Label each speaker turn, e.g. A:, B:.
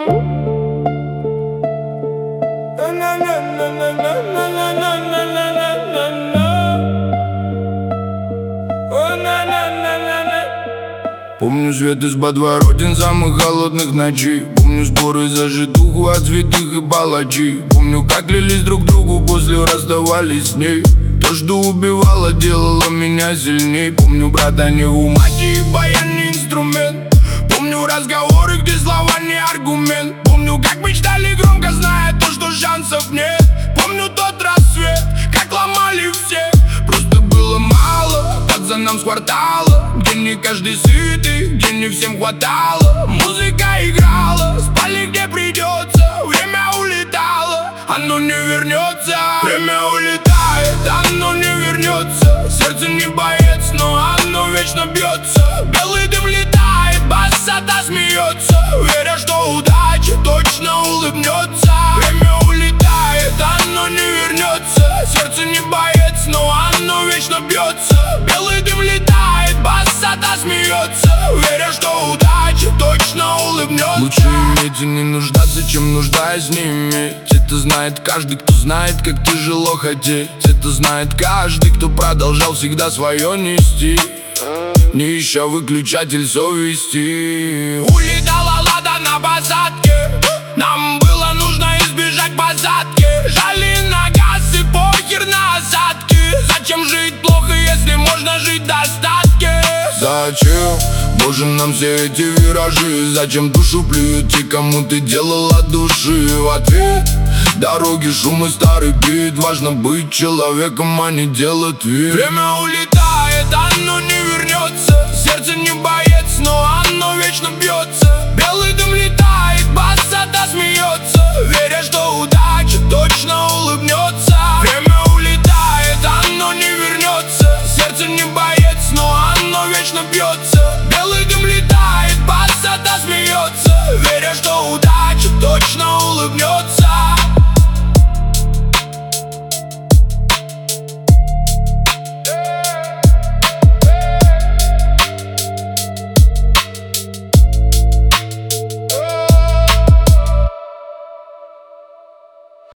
A: Помню свет из подворотен самых холодных ночей. Помню сборы за житуху от святых и палачей. Помню, как клялись друг другу, после расставались с ней. То, что убивало, делало меня сильней. Помню, брата, не ума, и баян не инструмент. Помню разговоры, где слова не аргумент. Помню, как мечтали громко, зная то, что шансов нет. Помню тот рассвет, как ломали всех. Просто было мало пацанам с квартала, где не каждый сытый, где не всем хватало. Музыка играла, спали где придется. Время улетало, оно не вернется. Время улетает, оно не вернется. Сердце не боец, но оно вечно бьется. Белый дым летает, басата смеется, веря, что удача точно улыбнется. Время улетает, оно не вернется. Сердце не боец, но оно вечно бьется. Белый дым летает, басата смеется, веря, что удача точно улыбнется. Лучше иметь и не нуждаться, чем нуждаясь не иметь. Это знает каждый, кто знает, как тяжело хотеть. Это знает каждый, кто продолжал всегда свое нести, не ища выключатель совести. Улетала лада на посадке, нам было нужно избежать посадки. Жали на газ и похер на осадки. Зачем жить плохо, если можно жить в достатке? Зачем, боже, нам все эти виражи? Зачем душу плюют те, кому ты делал от души? В ответ дороги, шум и старый бит. Важно быть человеком, а не делать вид. Время улетает, оно не вернется. Сердце не боец, но оно вечно бьется. Белый дым летает, басата смеется, веря, что удача точно улыбнется. Время улетает, оно не вернется. Сердце не боец, но оно вечно бьется. Белый дым летает, басата смеется, веря, что удача точно улыбнется.